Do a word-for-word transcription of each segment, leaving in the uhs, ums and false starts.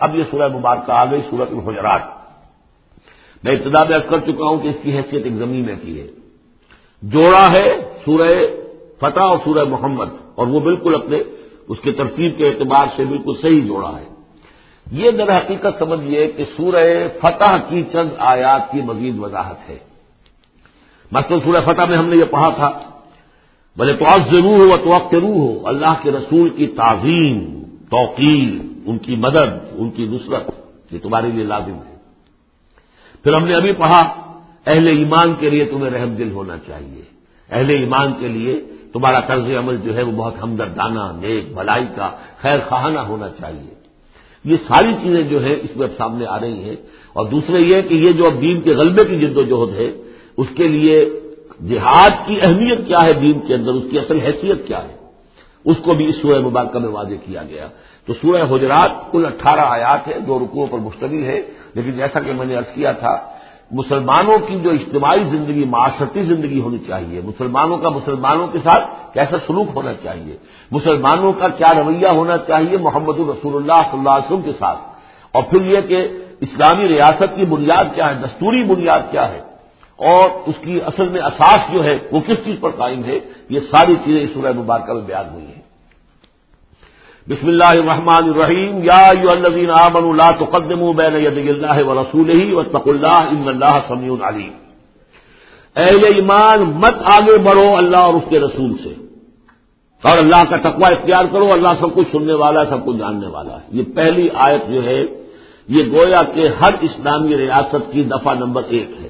اب یہ سورہ مبارکہ آ گئی سورۃ الحجرات. میں ابتدا میں عرض کر چکا ہوں کہ اس کی حیثیت ایک زمین میں کی ہے. جوڑا ہے سورہ فتح اور سورہ محمد، اور وہ بالکل اپنے اس کے ترتیب کے اعتبار سے بالکل صحیح جوڑا ہے. یہ در حقیقت سمجھیے کہ سورہ فتح کی چند آیات کی مزید وضاحت ہے. مثلا سورہ فتح میں ہم نے یہ پڑھا تھا بھلے تعظروہ و توقروہ، اللہ کے رسول کی تعظیم، توقیر، ان کی مدد، ان کی نصرت یہ تمہارے لیے لازم ہے. پھر ہم نے ابھی پڑھا اہل ایمان کے لیے تمہیں رحم دل ہونا چاہیے، اہل ایمان کے لیے تمہارا طرز عمل جو ہے وہ بہت ہمدردانہ، نیک، بھلائی کا، خیر خواہانہ ہونا چاہیے. یہ ساری چیزیں جو ہے اس میں اب سامنے آ رہی ہیں. اور دوسرے یہ کہ یہ جو اب دین کے غلبے کی جد و جہد ہے اس کے لیے جہاد کی اہمیت کیا ہے دین کے اندر، اس کی اصل حیثیت کیا ہے، اس کو بھی اس سورہ مبارکہ میں واضح کیا گیا. تو سورہ حجرات کل اٹھارہ آیات ہے، دو رکوعوں پر مشتمل ہے. لیکن جیسا کہ میں نے عرض کیا تھا مسلمانوں کی جو اجتماعی زندگی، معاشرتی زندگی ہونی چاہیے، مسلمانوں کا مسلمانوں کے ساتھ کیسا سلوک ہونا چاہیے، مسلمانوں کا کیا رویہ ہونا چاہیے محمد رسول اللہ صلی اللہ علیہ وسلم کے ساتھ، اور پھر یہ کہ اسلامی ریاست کی بنیاد کیا ہے، دستوری بنیاد کیا ہے، اور اس کی اصل میں اساس جو ہے وہ کس چیز پر قائم ہے، یہ ساری چیزیں اس سورہ مبارکہ میں بیان ہوئی ہیں. بسم اللہ الرحمن الرحیم. یا ایھا الذین آمنوا لا تقدموا بین یدی اللہ ورسولہ واتقوا اللہ ان اللہ سمیع علیم. اہل ایمان مت آگے بڑھو اللہ اور اس کے رسول سے، اور اللہ کا تقوی اختیار کرو، اللہ سب کچھ سننے والا ہے، سب کچھ جاننے والا ہے. یہ پہلی آیت جو ہے یہ گویا کہ ہر اسلامی ریاست کی دفعہ نمبر ایک ہے.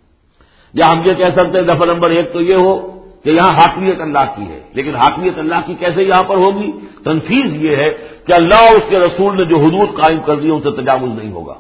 یا ہم یہ کہہ سکتے ہیں دفعہ نمبر ایک تو یہ ہو کہ یہاں حاکمیت اللہ کی ہے، لیکن حاکمیت اللہ کی کیسے یہاں پر ہوگی؟ تنفیذ یہ ہے کہ اللہ اور اس کے رسول نے جو حدود قائم کر دی ان سے تجاوز نہیں ہوگا.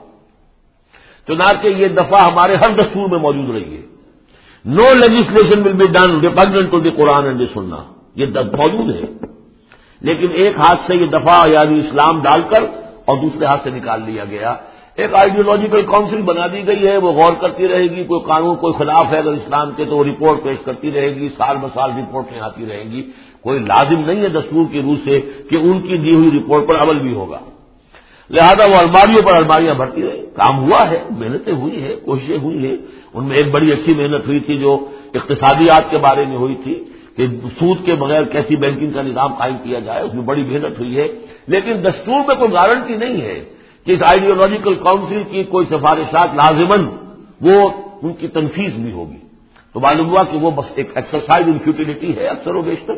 چنانچہ یہ دفعہ ہمارے ہر دستور میں موجود رہی ہے. No legislation will be done repugnant to the Quran and the sunnah, یہ موجود ہے. لیکن ایک ہاتھ سے یہ دفعہ یعنی اسلام ڈال کر اور دوسرے ہاتھ سے نکال لیا گیا. ایک آئیڈیولوجیکل کونسل بنا دی گئی ہے، وہ غور کرتی رہے گی، کوئی قانون کوئی خلاف ہے اگر اسلام کے تو وہ رپورٹ پیش کرتی رہے گی، سال ب سال رپورٹیں آتی رہیں گی. کوئی لازم نہیں ہے دستور کی روح سے کہ ان کی دی ہوئی رپورٹ پر عمل بھی ہوگا. لہذا وہ الماریوں پر الماریاں بھرتی رہے. کام ہوا ہے، محنتیں ہوئی ہیں، کوششیں ہوئی ہیں. ان میں ایک بڑی اچھی محنت ہوئی تھی جو اقتصادیات کے بارے میں ہوئی تھی کہ سود کے بغیر کیسی بینکنگ کا نظام قائم کیا جائے، اس میں بڑی محنت ہوئی ہے. لیکن دستور میں کوئی گارنٹی نہیں ہے کہ اس آئیڈیولوجیکل کاؤنسل کی کوئی سفارشات لازماً وہ ان کی تنفیذ بھی ہوگی. تو معلوم ہوا کہ وہ بس ایک ایکسرسائز ان فیوٹیلٹی ہے اکثر و بیشتر.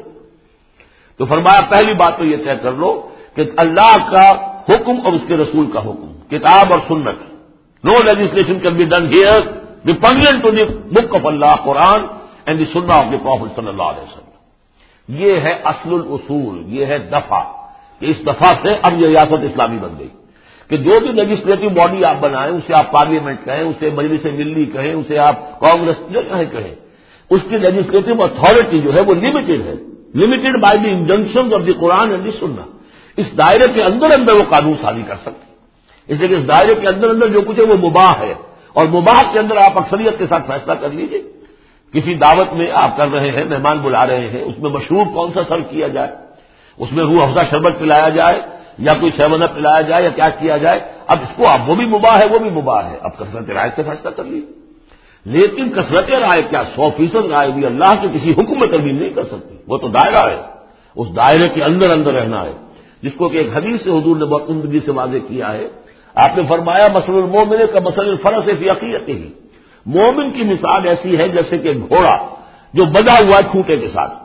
تو فرمایا پہلی بات تو یہ طے کر لو کہ اللہ کا حکم اور اس کے رسول کا حکم، کتاب اور سنت. No legislation can be done here repugnant to the book of Allah Quran and the sunnah of the prophet صلی اللہ علیہ وسلم. یہ ہے اصل الاصول، یہ ہے دفعہ کہ اس دفعہ سے اب یہ ریاست اسلامی بن گئی کہ جو بھی لیجسلیٹو باڈی آپ بنائیں، اسے آپ پارلیمنٹ کہیں، اسے مجلس ملی کہیں، اسے آپ کانگریس جو کہیں کہیں، اس کی لیجسلیٹو اتھارٹی جو ہے وہ لمیٹڈ ہے، limited by the injunction of the Quran and the sunnah. اس دائرے کے اندر اندر وہ قانون سازی کر سکتے ہیں. اس لیے کہ اس دائرے کے اندر اندر جو کچھ ہے وہ مباح ہے، اور مباح کے اندر آپ اکثریت کے ساتھ فیصلہ کر لیجیے. کسی دعوت میں آپ کر رہے ہیں، مہمان بلا رہے ہیں، اس میں مشروب کون سا سرو کیا جائے، اس میں روح افزا شربت پلایا جائے یا کوئی سیون اپ پلایا جائے یا کیا کیا جائے. اب اس کو اب وہ بھی مباح ہے وہ بھی مباح ہے، اب کثرت رائے سے فیصلہ کر لیجیے. لیکن کثرت رائے کیا سو فیصد رائے بھی اللہ کے کسی حکم میں ترمیم نہیں کر سکتی. وہ تو دائرہ ہے، اس دائرے کے اندر اندر رہنا ہے، جس کو کہ ایک حدیث سے حضور نے بہت عمدگی سے واضح کیا ہے. آپ نے فرمایا مثل المومن کا مثل الفرس فی عقیقتہ، مومن کی مثال ایسی ہے جیسے کہ گھوڑا جو بندھا ہوا ہے کھوٹے کے ساتھ.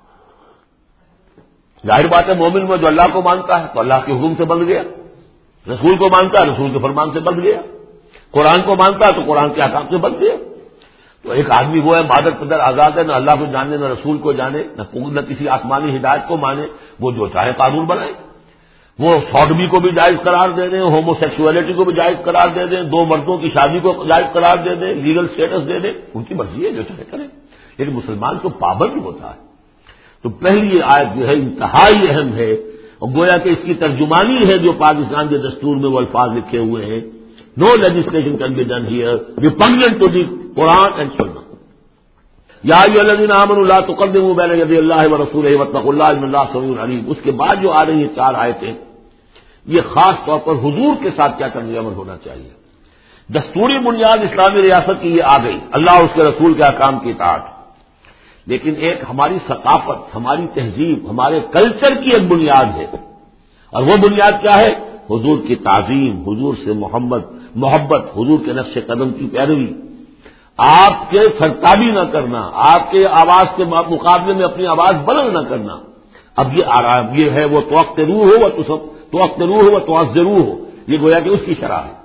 ظاہر بات ہے مومن میں جو اللہ کو مانتا ہے تو اللہ کے حکم سے بندھ گیا، رسول کو مانتا ہے رسول کے فرمان سے بندھ گیا، قرآن کو مانتا ہے تو قرآن کے احکام سے بندھ گیا. تو ایک آدمی وہ ہے مادر پدر آزاد ہے، نہ اللہ کو جانے نہ رسول کو جانے نہ کسی آسمانی ہدایت کو مانے، وہ جو چاہے قانون بنائے. وہ سوڈمی کو بھی جائز قرار دے دیں، ہومو سیکسولیٹی کو بھی جائز قرار دے دیں، دو مردوں کی شادی کو جائز قرار دے دیں، لیگل سٹیٹس دے دیں، ان کی مرضی ہے جو چاہے کریں. لیکن مسلمان تو پابند ہوتا ہے. تو پہلی آیت جو ہے انتہائی اہم ہے، اور گویا کہ اس کی ترجمانی ہے جو پاکستان کے دستور میں وہ الفاظ لکھے ہوئے ہیں. No legislation can be done here repugnant to the Quran and sunnah. یا ایھا الذین آمنوا لا تقدموا بین یدی اللہ ورسولہ واتقوا اللہ ان اللہ سمیع علیم. اس کے بعد جو آ رہی ہیں چار آیتیں یہ خاص طور پر حضور کے ساتھ کیا طرز عمل ہونا چاہیے. دستوری بنیاد اسلامی ریاست کی یہ آ گئی، اللہ اور اس کے رسول کے احکام کی اطاعت، لیکن ایک ہماری ثقافت، ہماری تہذیب، ہمارے کلچر کی ایک بنیاد ہے، اور وہ بنیاد کیا ہے؟ حضور کی تعظیم، حضور سے محمد محبت، حضور کے نقش قدم کی پیروی، آپ کے سرتابی نہ کرنا، آپ کے آواز کے مقابلے میں اپنی آواز بلند نہ کرنا. اب یہ آرام یہ ہے، وہ توقت روح ہو وہ توقت روح ہو وہ توقت روح ہو، یہ گویا کہ اس کی شرح ہے.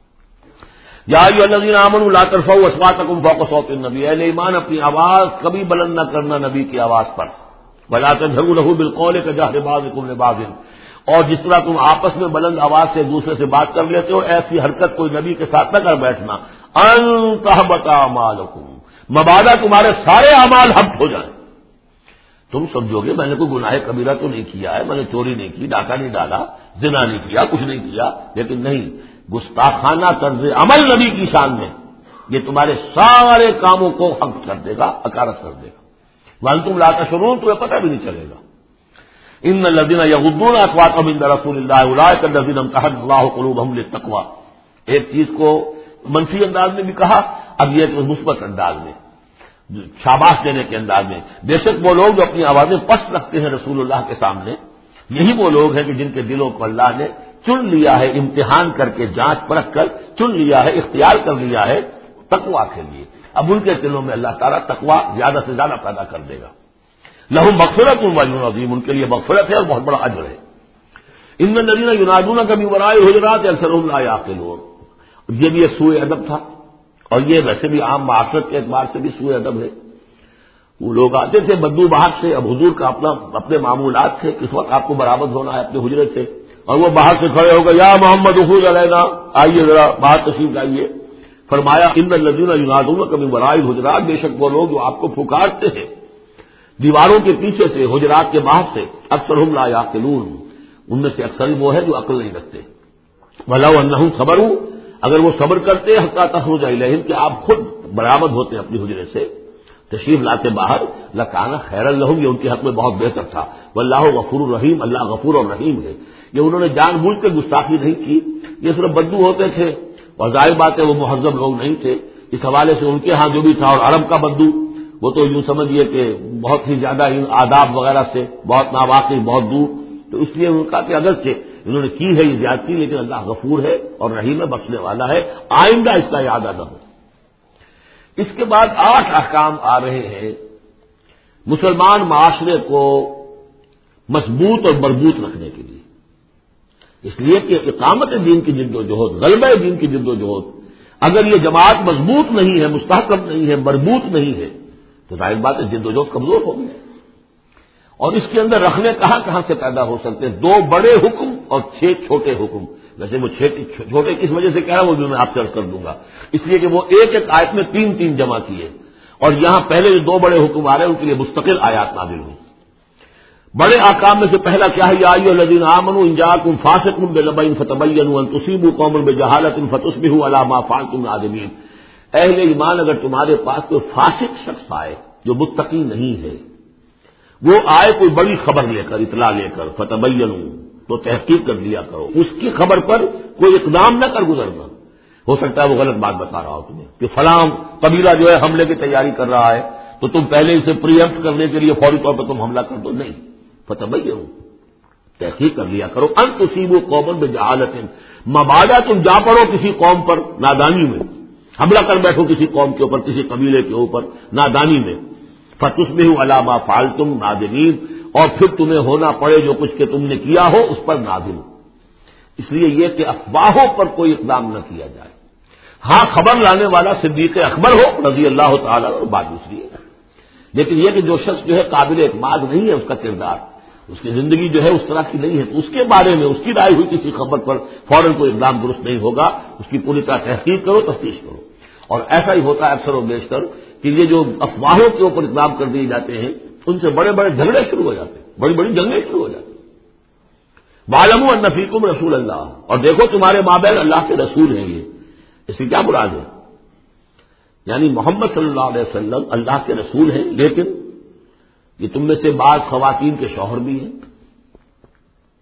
یا ایھا الذین آمنوا لا ترفعوا اصواتکم فوق صوت النبی، اہل ایمان اپنی آواز کبھی بلند نہ کرنا نبی کی آواز پر. ولا تجهروا له بالقول كجهر بعضكم لبعض، اور جس طرح تم آپس میں بلند آواز سے ایک دوسرے سے بات کر لیتے ہو، ایسی حرکت کوئی نبی کے ساتھ نہ کر بیٹھنا. ان تحبط اعمالکم، مبادا تمہارے سارے اعمال حبط ہو جائیں. تم سمجھو گے میں نے کوئی گناہ کبیرہ تو نہیں کیا ہے، میں نے چوری نہیں کی، ڈاکہ نہیں ڈالا، زنا نہیں کیا، کچھ نہیں کیا، لیکن نہیں، گستاخانہ طرز عمل نبی کی شان میں یہ تمہارے سارے کاموں کو حبط کر دے گا، اکارت کر دے گا. وانتم لا تشعرون، تمہیں پتہ بھی نہیں چلے گا. ان الذين يغضون اصواتهم عند رسول الله اولئك الذين امتحن الله قلوبهم للتقوى. ایک چیز کو منفی انداز میں بھی کہا، اب یہ کہ مثبت انداز میں، شاباش دینے کے انداز میں. بے شک وہ لوگ جو اپنی آوازیں پست رکھتے ہیں رسول اللہ کے سامنے، یہی وہ لوگ ہیں کہ جن کے دلوں کو اللہ نے چن لیا ہے، امتحان کر کے، جانچ پرکھ کر چن لیا ہے، اختیار کر لیا ہے تقویٰ کے لیے. اب ان کے دلوں میں اللہ تعالیٰ تقویٰ زیادہ سے زیادہ پیدا کر دے گا. لہم مغفرۃ و اجر عظیم، ان کے لیے مغفرت ہے اور بہت بڑا اجر ہے. ان الذین ینادونک من وراء الحجرات اکثرهم لا یعقلون. یہ بھی ایک سوء ادب تھا، اور یہ ویسے بھی عام معاشرت کے اعتبار سے بھی سوء ادب ہے. وہ لوگ آتے تھے بدو باہر سے، اب حضور کا اپنا اپنے معمولات تھے، کس وقت آپ کو برآمد ہونا ہے اپنے حجرے سے، اور وہ باہر سے کھڑے ہو گئے، یا محمد اخرج علینا، آئیے ذرا باہر تشریف لائیے. فرمایا ان الذین ینادونک من وراء الحجرات، بے شک وہ لوگ جو آپ کو پکارتے ہیں دیواروں کے پیچھے سے، حجرات کے باہر سے، اکثرهم لا یعقلون، ان میں سے اکثر وہ ہے جو عقل نہیں رکھتے. ولو انہم صبروا، اگر وہ صبر کرتے حتی تخرج الیہم، کہ آپ خود برآمد ہوتے اپنی حجرے سے، تشریف لاتے باہر، لکان خیر لہم، یہ ان کے حق میں بہت بہتر تھا. واللہ غفور الرحیم، اللہ غفور اور رحیم ہے. یہ انہوں نے جان بوجھ کے گستاخی نہیں کی، یہ صرف بدو ہوتے تھے، اور ظاہر بات ہے وہ مہذب لوگ نہیں تھے. اس حوالے سے ان کے ہاں جو بھی تھا، اور عرب کا بدو وہ تو یوں سمجھیے کہ بہت ہی زیادہ ان آداب وغیرہ سے بہت ناواقف، بہت دور. تو اس لیے ان کا کہ اگرچہ انہوں نے کی ہے یہ زیادتی، لیکن اللہ غفور ہے اور رحیم ہے، بخشنے والا ہے، آئندہ اس کا اعادہ نہ ہو. اس کے بعد آٹھ احکام آ رہے ہیں مسلمان معاشرے کو مضبوط اور مربوط رکھنے کے لیے. اس لیے کہ اقامت دین کی جد و جہد، غلبہ دین کی جد و جہد، اگر یہ جماعت مضبوط نہیں ہے، مستحکم نہیں ہے، مربوط نہیں ہے، تو ظاہر بات ہے جد و جہد کمزور ہوگی. اور اس کے اندر رکھنے کہاں کہاں سے پیدا ہو سکتے ہیں؟ دو بڑے حکم اور چھ چھوٹے حکم. ویسے وہ چھوٹے کس وجہ سے کہہ رہا ہے وہ بھی میں آپ سے عرض کر دوں گا، اس لیے کہ وہ ایک ایک آیت میں تین تین جمع کیے، اور یہاں پہلے جو دو بڑے حکم آ رہے ہیں ان کے لیے مستقل آیات نازل ہوئی. بڑے احکام میں سے پہلا کیا ہے؟ یا ایھا الذین آمنوا ان جاءکم فاسق بنبأ فتبینوا ان تصیبوا قوما بجہالۃ فتصبحوا علی ما فعلتم نادمین. اہل ایمان، اگر تمہارے پاس کوئی فاسق شخص آئے جو متقی نہیں ہے، وہ آئے کوئی بڑی خبر لے کر، اطلاع لے کر، فتبینوا، تو تحقیق کر لیا کرو، اس کی خبر پر کوئی اقدام نہ کر گزرنا. ہو سکتا ہے وہ غلط بات بتا رہا ہو تمہیں کہ فلاں قبیلہ جو ہے حملے کی تیاری کر رہا ہے، تو تم پہلے اسے پری ایمپٹ کرنے کے لیے فوری طور پر تم حملہ کر دو. نہیں، فتبینوا، تحقیق کر لیا کرو. ان تصیبوا قوما بجہالۃ، مبادا تم جا پڑو کسی قوم پر نادانی میں، حملہ کر بیٹھو کسی قوم کے اوپر، کسی قبیلے کے اوپر نادانی میں، فتصبحوا علی ما فعلتم نادمین، اور پھر تمہیں ہونا پڑے جو کچھ کہ تم نے کیا ہو اس پر نادم. اس لیے یہ کہ افواہوں پر کوئی اقدام نہ کیا جائے. ہاں خبر لانے والا صدیق اکبر ہو رضی اللہ تعالیٰ، اور بات دوسری ہے، لیکن یہ کہ جو شخص جو ہے قابل اعتماد نہیں ہے، اس کا کردار، اس کی زندگی جو ہے اس طرح کی نہیں ہے، تو اس کے بارے میں اس کی رائے ہوئی کسی خبر پر فوراً کوئی اقدام درست نہیں ہوگا. اس کی پوری طرح تحقیق کرو، تفتیش کرو. اور ایسا ہی ہوتا ہے اکثر و بیشتر کہ یہ جو افواہوں کے اوپر اقدام کر دیے جاتے ہیں، ان سے بڑے بڑے جھگڑے شروع ہو جاتے ہیں، بڑی بڑی جنگیں شروع ہو جاتی ہیں. وَاعْلَمُوا أَنَّ فِيكُمْ رَسُولَ اللَّهِ، اور دیکھو تمہارے مابین اللہ کے رسول ہیں. یہ اس سے کیا مراد ہے؟ یعنی محمد صلی اللہ علیہ وسلم اللہ کے رسول ہیں، لیکن یہ تم میں سے بعض خواتین کے شوہر بھی ہیں،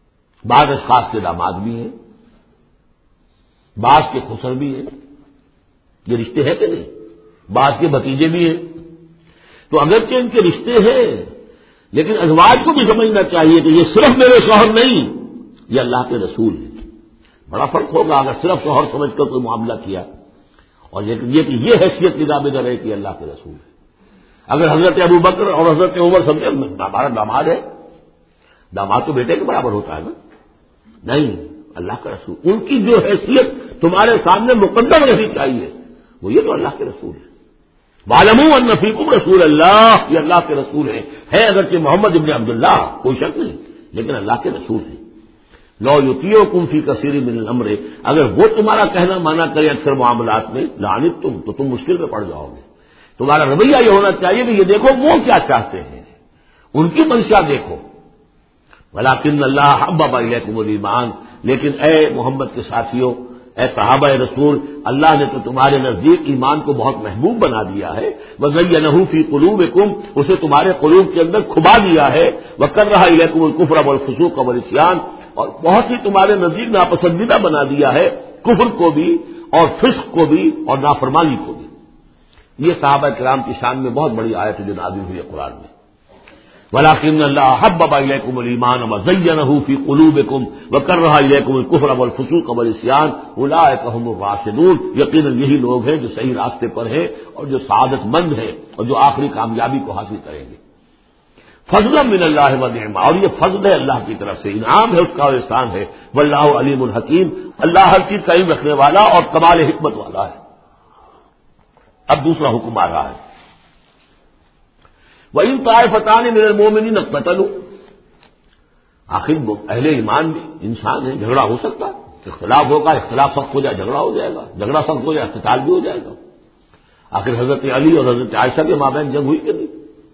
بعض اشخاص کے داماد بھی ہیں، بعض کے خسر بھی ہیں، یہ رشتے ہیں کہ نہیں؟ بعض کے بھتیجے بھی ہیں، تو اگرچہ ان کے رشتے ہیں لیکن ازواج کو بھی سمجھنا چاہیے کہ یہ صرف میرے شوہر نہیں، یہ اللہ کے رسول ہیں۔ بڑا فرق ہوگا اگر صرف شوہر سمجھ کر کوئی معاملہ کیا اور یہ کہ یہ حیثیت نگاہ میں نہ رہے کہ اللہ کے رسول ہے۔ اگر حضرت ابو بکر اور حضرت عمر سمجھے ہمارا داماد ہے، داماد تو بیٹے کے برابر ہوتا ہے نا، نہیں، اللہ کا رسول، ان کی جو حیثیت تمہارے سامنے مقدم رہنی چاہیے وہ یہ تو اللہ کے رسول ہے۔ وَاعْلَمُوا أَنَّ فِيكُمْ رَسُولَ اللَّهِ، یہ اللہ کے رسول ہے، ہے اگرچہ محمد ابن عبداللہ، کوئی شک نہیں، لیکن اللہ کے رسول ہے۔ لَوْ يُطِيعُكُمْ فِي كَثِيرٍ مِّنَ الْأَمْرِ، اگر وہ تمہارا کہنا مانا کرے اکثر معاملات میں، لَعَنِتُّمْ، تو تم مشکل میں پڑ جاؤ گے۔ تمہارا رویہ یہ ہونا چاہیے کہ یہ دیکھو وہ کیا چاہتے ہیں، ان کی منشا دیکھو۔ وَلَٰكِنَّ اللَّهَ حَبَّبَ إِلَيْكُمُ الْإِيمَانَ، لیکن اے محمد کے ساتھیوں، اے صحابہ رسول، اللہ نے تو تمہارے نزدیک ایمان کو بہت محبوب بنا دیا ہے، وَزَيَّنَهُ فِي قُلُوبِكُمْ، اسے تمہارے قلوب کے اندر کھبا دیا ہے، وَكَرَّهَ إِلَيْكُمُ الْكُفْرَ وَالْفُسُوقَ وَالْعِصْيَانَ، اور بہت ہی تمہارے نزدیک ناپسندیدہ بنا دیا ہے کفر کو بھی اور فسق کو بھی اور نافرمانی کو بھی۔ یہ صحابہ کرام کی شان میں بہت بڑی آیت جو نازل ہوئی ہے قرآن میں۔ وَلَٰكِنَّ اللَّهَ حَبَّبَ إِلَيْكُمُ الْإِيمَانَ وَزَيَّنَهُ فِي قُلُوبِكُمْ وَكَرَّهَ إِلَيْكُمُ الْكُفْرَ وَالْفُسُوقَ وَالْعِصْيَانَ أُولَٰئِكَ هُمُ الرَّاشِدُونَ، یقیناً یہی لوگ ہیں جو صحیح راستے پر ہیں اور جو سعادت مند ہیں اور جو آخری کامیابی کو حاصل کریں گے۔ فضلا من اللہ ونعما، اور یہ فضل ہے اللہ کی طرف سے، انعام ہے اس کا اور احسان ہے۔ واللہ علیم الحکیم، اللہ ہر چیز کا علم رکھنے والا اور کمال حکمت والا ہے۔ اب دوسرا حکم آ رہا ہے، وَإِن طَائِفَتَانِ مِنَ الْمُؤْمِنِينَ اقْتَتَلُوا، آخر اہل ایمان بھی انسان ہیں، جھگڑا ہو سکتا ہے، اختلاف ہوگا، اختلاف سخت ہو جائے جھگڑا ہو جائے گا، جھگڑا سخت ہو جائے اختتال بھی ہو جائے گا۔ آخر حضرت علی اور حضرت عائشہ کے مابین جنگ ہوئی کہ نہیں؟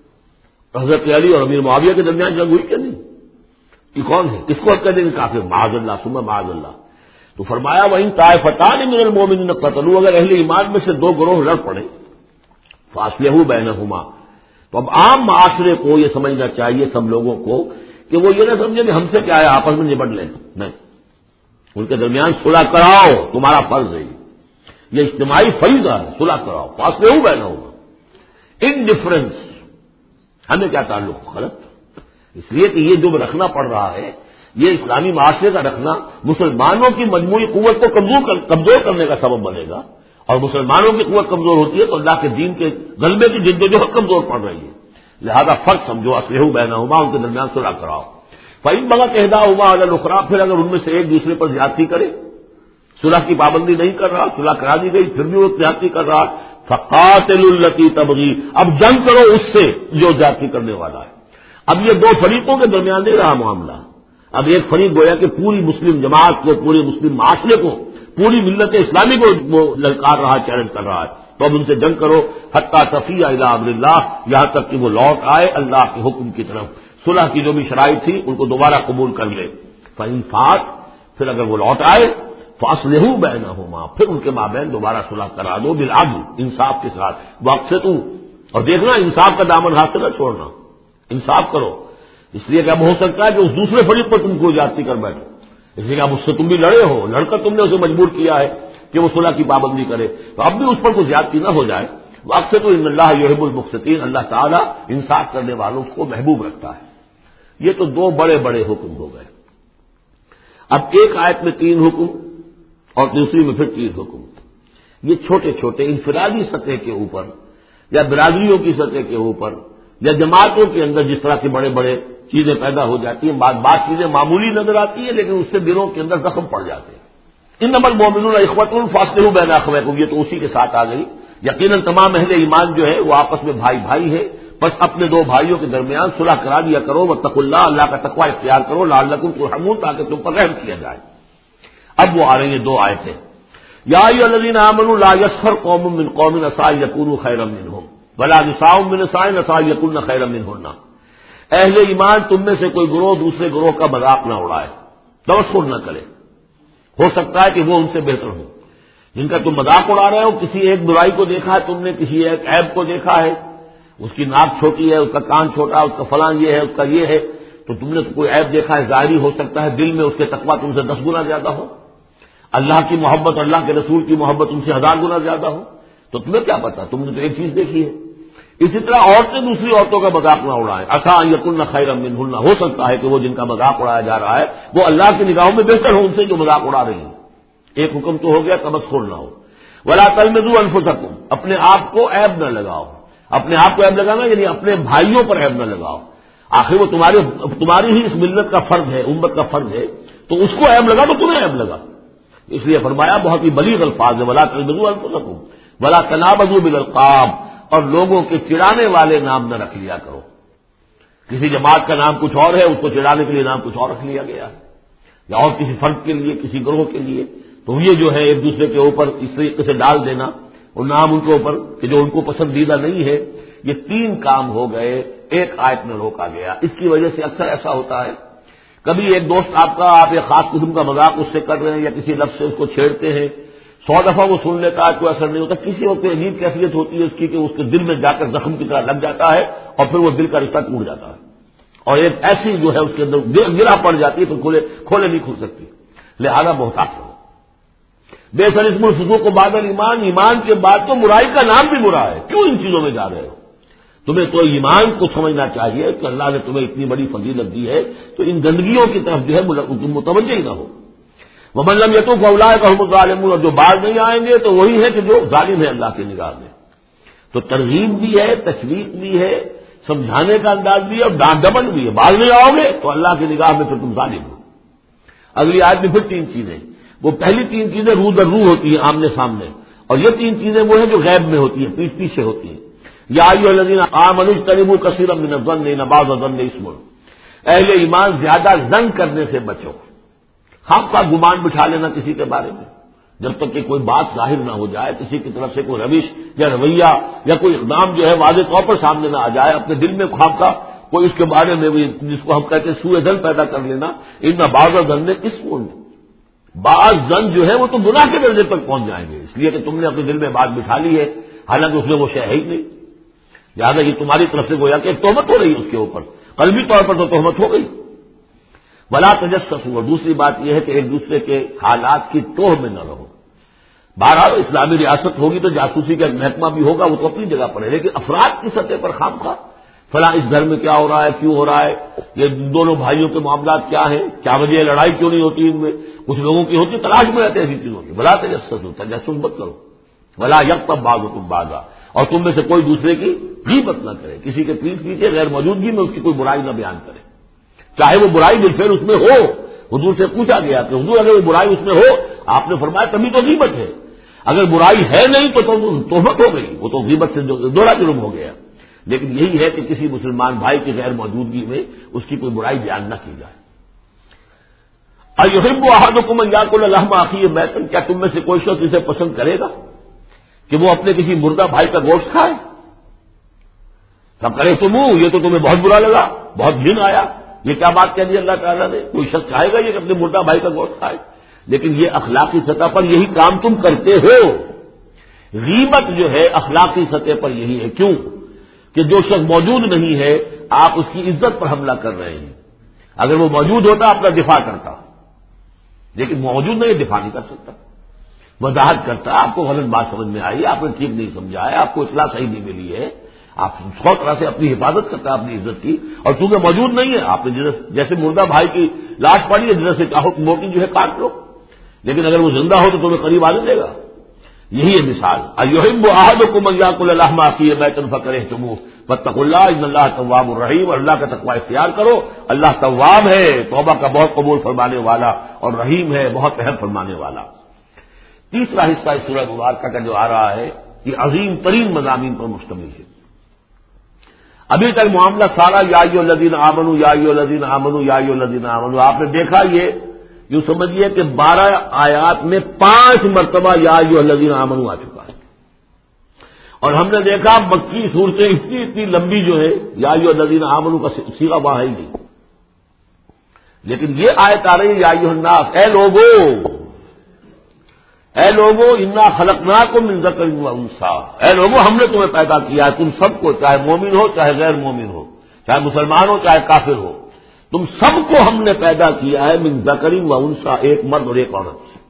حضرت علی اور امیر معاویہ کے درمیان جنگ ہوئی کہ نہیں؟ یہ کون ہے؟ کس کو کہہ دیں گے کافر؟ معاذ اللہ ثم معاذ اللہ۔ تو فرمایا وَإِن طَائِفَتَانِ مِنَ الْمُؤْمِنِينَ اقْتَتَلُوا، اگر اہل ایمان میں سے دو گروہ لڑ پڑے، فَأَصْلِحُوا بَيْنَهُمَا، تو اب عام معاشرے کو یہ سمجھنا چاہیے سب لوگوں کو کہ وہ یہ نہ سمجھے کہ ہم سے کیا ہے، آپس میں نبٹ لیں، نہیں، ان کے درمیان صلح کراؤ، تمہارا فرض ہے، یہ اجتماعی فریضہ ہے، صلح کراؤ، فَأَصْلِحُوا بَيْنَهُمَا۔ انڈیفرنس ہمیں کیا تعلق؟ غلط، اس لیے کہ یہ جو رکھنا پڑ رہا ہے یہ اسلامی معاشرے کا رکھنا مسلمانوں کی مجموعی قوت کو کمزور کر کمزور کرنے کا سبب بنے گا، اور مسلمانوں کی قوت کمزور ہوتی ہے تو اللہ کے دین کے غلبے کی جدوجہد کمزور پڑ رہی ہے، لہذا فرق سمجھو، اصلحوا بینہما، ان کے درمیان صلح کراؤ۔ فإن بغت إحداہما علی الأخری، پھر اگر ان میں سے ایک دوسرے پر زیادتی کرے، صلح کی پابندی نہیں کر رہا، صلح کرا دی گئی پھر بھی وہ زیادتی کر رہا، فقاتلوا التی تبغی، اب جنگ کرو اس سے جو زیادتی کرنے والا ہے۔ اب یہ دو فریقوں کے درمیان نہیں رہا معاملہ، اب ایک فریق گویا کہ پوری مسلم جماعت کو، پورے مسلم معاشرے کو، پوری ملت اسلامی کو وہ للکار رہا، چیلنج کر رہا ہے، تو اب ان سے جنگ کرو، حتی تفیء الی امر اللہ، یہاں تک کہ وہ لوٹ آئے اللہ کے حکم کی طرف، صلح کی جو بھی شرائط تھی ان کو دوبارہ قبول کر لے۔ فإن فات، پھر اگر وہ لوٹ آئے، فاصلحوا بینہما، پھر ان کے مابین دوبارہ صلح کرا دو، بالعدل، انصاف کے ساتھ، واقسطوا، اور دیکھنا انصاف کا دامن ہاتھ سے نہ چھوڑنا، انصاف کرو، اس لیے کہ اب ہو سکتا ہے کہ اس دوسرے فریق پر تم کو زیادتی کر بیٹھو، اس لیے کہ اب اس سے تم بھی لڑے ہو، لڑ کر تم نے اسے مجبور کیا ہے کہ وہ صلح کی پابندی کرے، تو اب بھی اس پر کوئی زیادتی نہ ہو جائے۔ واقسطوا ان اللہ یحب المقسطین، اللہ تعالیٰ انصاف کرنے والوں کو محبوب رکھتا ہے۔ یہ تو دو بڑے بڑے حکم ہو گئے۔ اب ایک آیت میں تین حکم اور دوسری میں پھر تین حکم، یہ چھوٹے چھوٹے انفرادی سطح کے اوپر یا برادریوں کی سطح کے اوپر یا جماعتوں کے اندر جس طرح کے بڑے بڑے چیزیں پیدا ہو جاتی ہیں، بعض بعض چیزیں معمولی نظر آتی ہیں لیکن اس سے دلوں کے اندر زخم پڑ جاتے ہیں۔ انما المؤمنون اخوۃ فاصلحوا بین اخویکم، یہ تو اسی کے ساتھ آ گئی، یقیناً تمام اہل ایمان جو ہے وہ آپس میں بھائی بھائی ہے، بس اپنے دو بھائیوں کے درمیان صلح کرا دیا کرو، واتقوا اللہ، اللہ کا تقوی اختیار کرو، لعلکم ترحمون، تاکہ تم پر رحم کیا جائے۔ اب وہ آ رہی ہیں دو آیتیں، یا ایھا الذین آمنوا لا یسخر قوم من قوم عسى ان یکونوا خیرا منهم ولا نساء من نساء عسى ان یکن خیرا منهن، اہل ایمان تم میں سے کوئی گروہ دوسرے گروہ کا مذاق نہ اڑائے، تبصر نہ کرے، ہو سکتا ہے کہ وہ ان سے بہتر ہوں، جن کا تم مذاق اڑا رہے ہو، کسی ایک برائی کو دیکھا ہے تم نے، کسی ایک عیب کو دیکھا ہے، اس کی ناک چھوٹی ہے، اس کا کان چھوٹا، اس کا فلاں یہ ہے، اس کا یہ ہے، تو تم نے تو کوئی عیب دیکھا ہے ظاہری، ہو سکتا ہے دل میں اس کے تقویٰ تم سے دس گنا زیادہ ہو، اللہ کی محبت اور اللہ کے رسول کی محبت تم سے ہزار گنا زیادہ ہو، تو تمہیں کیا پتا، تم نے تو ایک چیز دیکھی ہے۔ اسی طرح عورتیں دوسری عورتوں کا مذاق نہ اڑائیں، عسیٰ ان یکن خیرا منہن، ہو سکتا ہے کہ وہ جن کا مذاق اڑایا جا رہا ہے وہ اللہ کی نگاہوں میں بہتر ہو ان سے جو مذاق اڑا رہی ہیں۔ ایک حکم تو ہو گیا تمسخر نہ ہو۔ ولا تلمزوا انفسکم، اپنے آپ کو عیب نہ لگاؤ، اپنے آپ کو عیب لگانا یعنی اپنے بھائیوں پر عیب نہ لگاؤ، آخر وہ تمہاری تمہاری ہی اس ملت کا فرد ہے، امت کا فرد ہے، تو اس کو عیب لگا تو تمہیں عیب لگا۔ اس لیے فرمایا بہت ہی بلیغ الفاظ ہے، ولا تلمزوا انفسکم ولا تنابزوا بالالقاب، اور لوگوں کے چڑانے والے نام نہ رکھ لیا کرو۔ کسی جماعت کا نام کچھ اور ہے، اس کو چڑانے کے لیے نام کچھ اور رکھ لیا گیا ہے، یا اور کسی فرد کے لیے، کسی گروہ کے لیے، تو یہ جو ہے ایک دوسرے کے اوپر اس طریقے سے ڈال دینا اور نام ان کے اوپر کہ جو ان کو پسندیدہ نہیں ہے، یہ تین کام ہو گئے ایک آیت میں روکا گیا۔ اس کی وجہ سے اکثر ایسا ہوتا ہے، کبھی ایک دوست آپ کا، آپ ایک خاص قسم کا مذاق اس سے کر رہے ہیں یا کسی لفظ سے اس کو چھیڑتے ہیں، سو دفعہ وہ سن لیتا ہے، کوئی اثر نہیں ہوتا، کسی وقت عجیب کیفیت ہوتی ہے اس کی کہ اس کے دل میں جا کر زخم کی طرح لگ جاتا ہے اور پھر وہ دل کا رشتہ ٹوٹ جاتا ہے، اور ایک ایسی جو ہے اس کے اندر گرا پڑ جاتی ہے، پھر کھولے کھولے نہیں کھل سکتی۔ لہذا محتاط رہو۔ بے سر اسم الفسوق و بعد الایمان، ایمان کے بعد تو برائی کا نام بھی برا ہے، کیوں ان چیزوں میں جا رہے ہو؟ تمہیں تو ایمان کو سمجھنا چاہیے کہ اللہ نے تمہیں اتنی بڑی فضیلت دی ہے، تو ان گندگیوں کی طرف جو ہے تم متوجہ ہی نہ ہو۔ ومن لم یتوب فاولئک هم الظالمون، اور جو باز نہیں آئیں گے تو وہی ہے کہ جو ظالم ہے اللہ کی نگاہ میں۔ تو ترغیب بھی ہے، تشویق بھی ہے، سمجھانے کا انداز بھی ہے، اور ڈانٹ ڈپٹ بھی ہے۔ باز نہیں آؤ گے تو اللہ کی نگاہ میں پھر تم ظالم ہو۔ اگلی آیت میں پھر تین چیزیں، وہ پہلی تین چیزیں رو در رو ہوتی ہیں آمنے سامنے، اور یہ تین چیزیں وہ ہیں جو غیب میں ہوتی ہیں، پیٹ پیچھے ہوتی ہیں۔ یا ایھا الذین آمنوا اجتنبوا کثیرا من الظن ان بعض الظن اثم، اہل ایمان زیادہ ظن کرنے سے بچو، خام خواہ گمان بٹھا لینا کسی کے بارے میں، جب تک کہ کوئی بات ظاہر نہ ہو جائے، کسی کی طرف سے کوئی روش یا رویہ یا کوئی اقدام جو ہے واضح طور پر سامنے نہ آ جائے، اپنے دل میں خام خواہ کوئی اس کے بارے میں بھی جس کو ہم کہتے ہیں سوء ظن پیدا کر لینا، ان بعض الظن اثم، بعض ظن جو ہے وہ تو گناہ کے درجے تک پہنچ جائیں گے، اس لیے کہ تم نے اپنے دل میں بات بٹھا لی ہے حالانکہ اس میں وہ شے ہے ہی نہیں، لہٰذا یہ تمہاری طرف سے گویا کہ ایک تہمت ہو رہی ہے اس کے اوپر، قلبی طور پر تو تہمت ہو گئی۔ ولا تجسسوا، اور دوسری بات یہ ہے کہ ایک دوسرے کے حالات کی توہ میں نہ رہو۔ بہرحال اسلامی ریاست ہوگی تو جاسوسی کا ایک محکمہ بھی ہوگا، وہ تو اپنی جگہ پر ہے، لیکن افراد کی سطح پر خام خواہ فلاں اس گھر میں کیا ہو رہا ہے، کیوں ہو رہا ہے، یہ دونوں بھائیوں کے معاملات کیا ہیں، کیا وجہ ہے، لڑائی کیوں نہیں ہوتی ان میں، کچھ لوگوں کی ہوتی، تلاش میں رہتے ہیں ایسی چیزوں کی۔ ولا تجسسوا، تجسس مت کرو۔ ولا یغتب بعضکم بعضا، اور تم میں سے کوئی دوسرے کی غیبت نہ کرے، کسی کے پیٹھ پیچھے غیر موجودگی میں اس کی کوئی برائی نہ بیان کرے، چاہے وہ برائی بالفعل اس میں ہو۔ حضور سے پوچھا گیا کہ حضور اگر وہ برائی اس میں ہو، آپ نے فرمایا تبھی تو غیبت ہے، اگر برائی ہے نہیں تو تہمت ہو گئی، وہ تو غیبت سے دوہرا جرم ہو گیا۔ لیکن یہی ہے کہ کسی مسلمان بھائی کی غیر موجودگی میں اس کی کوئی برائی بیان نہ کی جائے۔ ایحب احدکم ان یاکل لحم اخیہ میتا، کیا تم میں سے کوئی شخص اسے پسند کرے گا کہ وہ اپنے کسی مردہ بھائی کا گوشت کھائے؟ تب کرے تم، یہ تو تمہیں بہت برا لگا، بہت گھن آیا، یہ کیا بات کہہ دی اللہ تعالیٰ نے؟ کوئی شخص چاہے گا یہ کہ اپنے مردہ بھائی کا گوشت کھائے؟ لیکن یہ اخلاقی سطح پر یہی کام تم کرتے ہو۔ غیبت جو ہے اخلاقی سطح پر یہی ہے، کیوں کہ جو شخص موجود نہیں ہے آپ اس کی عزت پر حملہ کر رہے ہیں، اگر وہ موجود ہوتا اپنا دفاع کرتا، لیکن موجود نہیں، دفاع نہیں کر سکتا، وضاحت کرتا، آپ کو غلط بات سمجھ میں آئی، آپ نے ٹھیک نہیں سمجھا ہے، آپ کو اطلاع صحیح نہیں ملی ہے، آپ سو طرح سے اپنی حفاظت کرتا ہے اپنی عزت کی، اور چونکہ موجود نہیں ہے آپ نے جیسے مردہ بھائی کی لاش پڑی ہے جدھر سے چاہو موٹی جو ہے کاٹ لو، لیکن اگر وہ زندہ ہو تو تمہیں قریب آنے دے گا۔ یہی ہے مثال۔ ایحب احدکم ان یاکل لحم اخیہ میتا فکرہتموہ فاتقوا اللہ ان اللہ تواب الرحیم، اور اللہ کا تقوی اختیار کرو، اللہ تواب ہے، توبہ کا بہت قبول فرمانے والا، اور رحیم ہے، بہت رحم فرمانے والا۔ تیسرا حصہ اس سورہ مبارکہ کا جو آ رہا ہے یہ عظیم ترین مضامین پر مشتمل ہے۔ ابھی تک معاملہ سارا یا ایھا الذین آمنوا یا ایھا الذین آمنوا یا ایھا الذین آمنوا، آپ نے دیکھا یہ یوں سمجھیے کہ بارہ آیات میں پانچ مرتبہ یا ایھا الذین آمنوا آ چکا ہے، اور ہم نے دیکھا مکی صورتیں اتنی اتنی لمبی جو ہے یا ایھا الذین آمنوا کا صیغہ وہاں ہے ہی نہیں، لیکن یہ آیت آ رہی ہے یا ایھا الناس، اے لوگو، اے لوگو انا خلقناکم من ذکر و انثی، اے لوگو ہم نے تمہیں پیدا کیا ہے، تم سب کو، چاہے مومن ہو چاہے غیر مومن ہو، چاہے مسلمان ہو چاہے کافر ہو، تم سب کو ہم نے پیدا کیا ہے من ذکر و انثی، ایک مرد اور ایک عورت سے.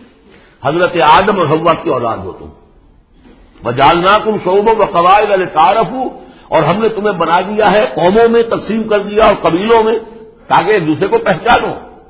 حضرت آدم اور حوا کی اولاد ہو تم. وجعلناکم شعوبا وقبائل لتعارفوا، اور ہم نے تمہیں بنا دیا ہے قوموں میں تقسیم کر دیا اور قبیلوں میں تاکہ ایک دوسرے کو پہچانو.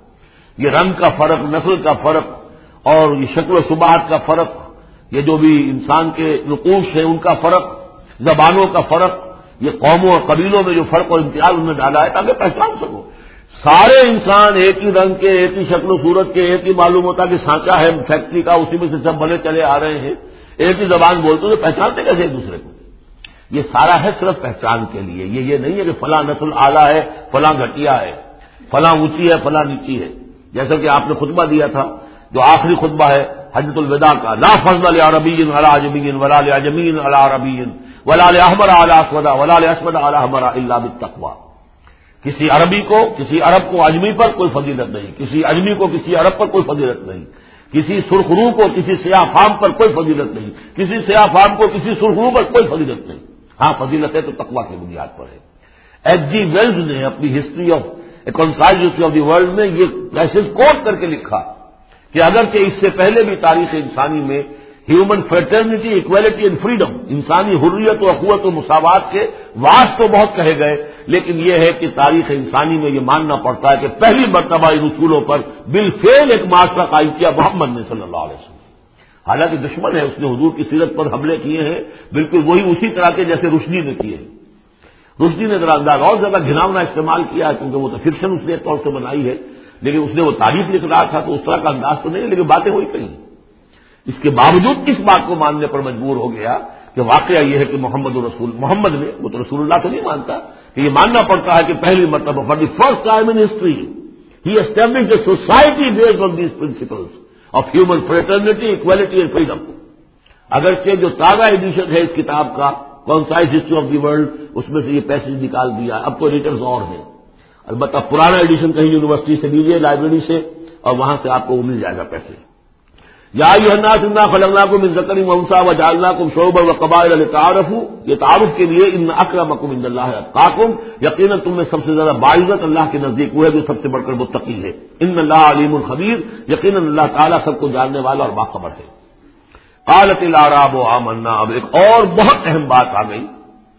یہ رنگ کا فرق، نسل کا فرق اور یہ شکل و شباہت کا فرق، یہ جو بھی انسان کے نقوش ہیں ان کا فرق، زبانوں کا فرق، یہ قوموں اور قبیلوں میں جو فرق اور امتیاز ان میں ڈالا ہے تاکہ پہچان سکو. سارے انسان ایک ہی رنگ کے، ایک ہی شکل و صورت کے، ایک ہی معلوم ہوتا کہ سانچہ ہے فیکٹری کا، اسی میں سے سب بنے چلے آ رہے ہیں، ایک ہی زبان بولتے تو پہچانتے کیسے ایک دوسرے کو؟ یہ سارا ہے صرف پہچان کے لیے. یہ یہ نہیں ہے کہ فلاں نسل اعلیٰ ہے، فلاں گھٹیا ہے، فلاں اونچی ہے، فلاں نیچی ہے. جیسا کہ آپ نے خطبہ دیا تھا جو آخری خطبہ ہے حجۃ الوداع کا، لا فضل لعربی علی عجمی ولا لعجمی علی عربی ولا لاحمر علی اسود ولا لاسود علی احمر الا بالتقوی. کسی عربی کو، کسی عرب کو اجمی پر کوئی فضیلت نہیں، کسی اجمی کو کسی عرب پر کوئی فضیلت نہیں، کسی سرخ رو کو کسی سیاہ فام پر کوئی فضیلت نہیں، کسی سیاہ فام کو کسی سرخ رو پر کوئی فضیلت نہیں. ہاں فضیلت ہے تو تقوی کی بنیاد پر ہے. ایچ جی ویلز نے اپنی history of concise history of the world میں یہ میسج کوٹ کر کے لکھا کہ اگرچہ اس سے پہلے بھی تاریخ انسانی میں human fraternity, equality and freedom, انسانی حریت و اخوت و مساوات کے واس تو بہت کہے گئے، لیکن یہ ہے کہ تاریخ انسانی میں یہ ماننا پڑتا ہے کہ پہلی مرتبہ ان اصولوں پر بالفعل ایک معاشرہ قائم کیا محمد نے صلی اللہ علیہ وسلم. حالانکہ دشمن ہے، اس نے حضور کی سیرت پر حملے کیے ہیں بالکل وہی اسی طرح کے جیسے رشدی نے کیے. رشدی نے ذرا انداز اور زیادہ گھناؤنا استعمال کیا کیونکہ وہ تو فکشن اس نے ایک طور سے بنائی ہے، لیکن اس نے وہ تاریخ لکھ رہا تھا تو اس طرح کا انداز تو نہیں، لیکن باتیں وہی کہیں. اس کے باوجود اس بات کو ماننے پر مجبور ہو گیا کہ واقعہ یہ ہے کہ محمد رسول محمد نے، وہ تو رسول اللہ تو نہیں مانتا، کہ یہ ماننا پڑتا ہے کہ پہلی مرتبہ for the first time in history he established a society based on these principles of human fraternity, equality and freedom. اگرچہ جو تازہ ایڈیشن ہے اس کتاب کا concise history of the world, اس میں سے یہ پیسج نکال دیا. اب تو ایڈیٹرز اور ہیں، البتہ پرانا ایڈیشن کہیں یونیورسٹی سے لیجیے، لائبریری سے، اور وہاں سے آپ کو وہ مل جائے گا پیسے. یا ایھا الناس انا خلقناکم من ذکر و انثی وجعلناکم شعوبا وقبائل لتعارفوا، یہ تعارف کے لیے ان اکرمکم عند اللہ اتقاکم، یقیناً تم میں سب سے زیادہ باعزت اللہ کے نزدیک وہ ہے جو سب سے بڑھ کر متقی ہے. ان اللہ علیم خبیر، یقیناً اللہ تعالیٰ سب کو جاننے والا اور باخبر ہے. قالت الاعراب آمنا، اب ایک اور بہت اہم بات آ گئی.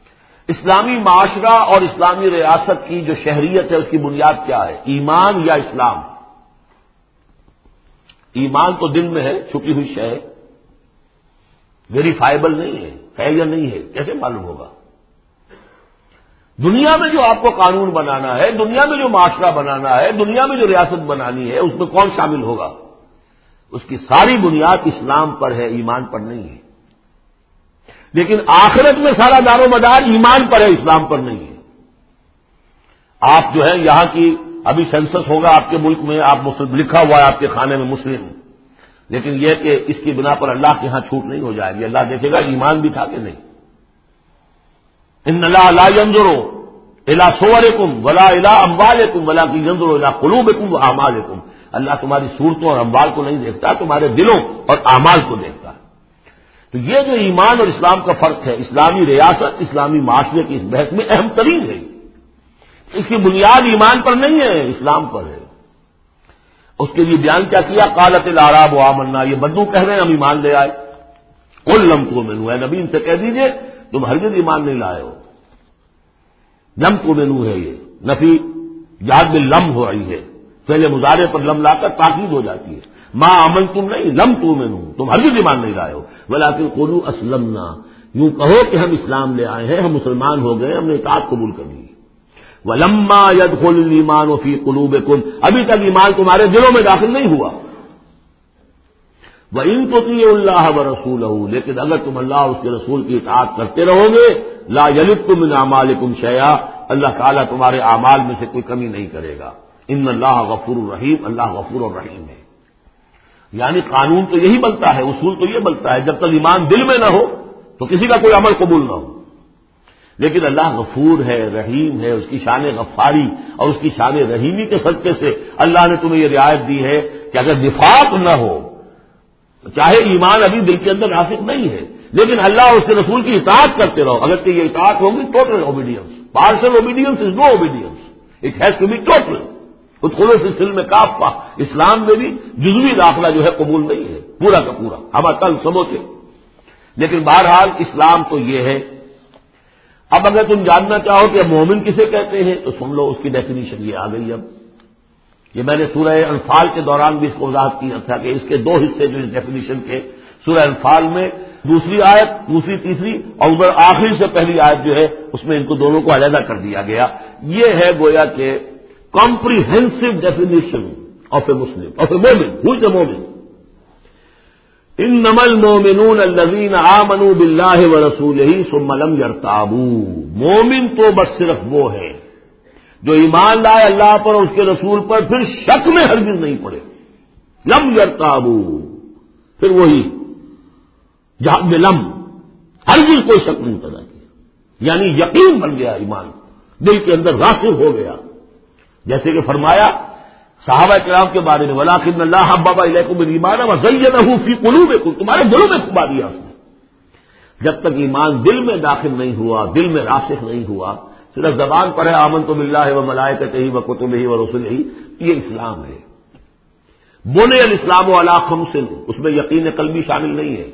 اسلامی معاشرہ اور اسلامی ریاست کی جو شہریت ہے اس کی بنیاد کیا ہے؟ ایمان یا اسلام؟ ایمان تو دل میں ہے، چھپی ہوئی شے ہے، ویریفائبل نہیں ہے، ہے یا نہیں ہے کیسے معلوم ہوگا؟ دنیا میں جو آپ کو قانون بنانا ہے، دنیا میں جو معاشرہ بنانا ہے، دنیا میں جو ریاست بنانی ہے، اس میں کون شامل ہوگا؟ اس کی ساری بنیاد اسلام پر ہے، ایمان پر نہیں ہے. لیکن آخرت میں سارا دار و مدار ایمان پر ہے، اسلام پر نہیں ہے. آپ جو ہے یہاں کی ابھی سینسس ہوگا آپ کے ملک میں، آپ مسلم لکھا ہوا ہے آپ کے کھانے میں مسلم، لیکن یہ کہ اس کی بنا پر اللہ کے ہاں چھوٹ نہیں ہو جائے گی. اللہ دیکھے گا ایمان بھی تھا کہ نہیں. ان اللہ لا ينظر الى صورکم ولا الى اموالکم ولکن ينظر الى قلوبکم واعمالکم. اللہ تمہاری صورتوں اور اموال کو نہیں دیکھتا، تمہارے دلوں اور اعمال کو دیکھتا ہے. تو یہ جو ایمان اور اسلام کا فرق ہے، اسلامی ریاست اسلامی معاشرے کی اس بحث میں اہم ترین ہے. اس کی بنیاد ایمان پر نہیں ہے، اسلام پر ہے. اس کے لیے بیان کیا کیا؟ قالت الاعراب آمنا، یہ بدو کہہ رہے ہیں ہم ایمان لے آئے. قل لم تؤمنوا، اے نبی ان سے کہہ دیجئے تم ہرگز ایمان نہیں لائے ہو. لم تؤمنوا ہے، یہ نفی جہاد میں لم ہو رہی ہے، پہلے مضارع پر لم لا کر تاکید ہو جاتی ہے. ما آمنتم نہیں، لم تؤمنوا، تم ہرگز ایمان نہیں لائے ہو. ولکن قولوا اسلمنا، یوں کہو کہ ہم اسلام لے آئے ہیں، ہم مسلمان ہو گئے، ہم نے اطاعت قبول کر لی. وَلَمَّا يَدْخُلِ الْإِيمَانُ فِي قُلُوبِكُمْ، ابھی تک ایمان تمہارے دلوں میں داخل نہیں ہوا. وَإِن تُطِيعُوا اللَّهَ وَرَسُولَهُ، لیکن اگر تم اللہ اور اس کے رسول کی اطاعت کرتے رہو گے، لَا يَلِدْكُم مِّنْ أَعْمَالِكُمْ شَيْئًا، اللہ تعالیٰ تمہارے اعمال میں سے کوئی کمی نہیں کرے گا. ان اللہ غفور الرحیم، اللہ غفور الرحیم ہے. یعنی قانون تو یہی بنتا ہے، اصول تو یہ بنتا ہے، جب تک ایمان دل میں نہ ہو تو کسی کا کوئی عمل قبول نہ ہو. لیکن اللہ غفور ہے، رحیم ہے، اس کی شان غفاری اور اس کی شان رحیمی کے صدقے سے اللہ نے تمہیں یہ رعایت دی ہے کہ اگر نفاق نہ ہو، چاہے ایمان ابھی دل کے اندر راسخ نہیں ہے، لیکن اللہ اور اس کے رسول کی اطاعت کرتے رہو. اگر کہ یہ اطاعت ہوگی total obedience, partial obedience is no obedience. It has to be total. ادخلوا فی السلم کافہ، اسلام میں بھی جزوی داخلہ جو ہے قبول نہیں ہے، پورا کا پورا ہم تل سموچے. لیکن بہرحال اسلام تو یہ ہے. اب اگر تم جاننا چاہو کہ مومن کسے کہتے ہیں تو سن لو، اس کی ڈیفینیشن یہ آ گئی. اب یہ میں نے سورہ انفال کے دوران بھی اس کو وضاحت کیا تھا کہ اس کے دو حصے جو اس ڈیفینیشن کے، سورہ انفال میں دوسری آیت، دوسری تیسری، اور ادھر آخری سے پہلی آیت جو ہے اس میں ان کو دونوں کو علیحدہ کر دیا گیا. یہ ہے گویا کہ comprehensive definition of a Muslim, of a مومن. ہو از اے مومن؟ انما المؤمنون الذین آمنوا باللہ ورسولہ ثم لم یرتابوا. مومن تو بس صرف وہ ہے جو ایمان لائے اللہ پر اور اس کے رسول پر، پھر شک میں ہرگز نہیں پڑے. لم یرتابوا، پھر وہی جہاں میں لم، ہرگز کوئی شک نہیں پیدا کیا، یعنی یقین بن گیا، ایمان دل کے اندر راسخ ہو گیا. جیسے کہ فرمایا صحابہ کرام کے بارے میں، وَلَٰكِنَّ اللَّهَ حَبَّبَ إِلَيْكُمُ الْإِيمَانَ وَزَيَّنَهُ فِي قُلُوبِكُمْ. تمہارے دلوں میں کھبا دیا اس نے. جب تک ایمان دل میں داخل نہیں ہوا، دل میں راسخ نہیں ہوا، صرف زبان پر ہے آمنت باللہ وملائکتہ وکتبہ ورسلہ، یہ اسلام ہے. بنی الاسلام علی خمس، اس میں یقین قلبی شامل نہیں ہے.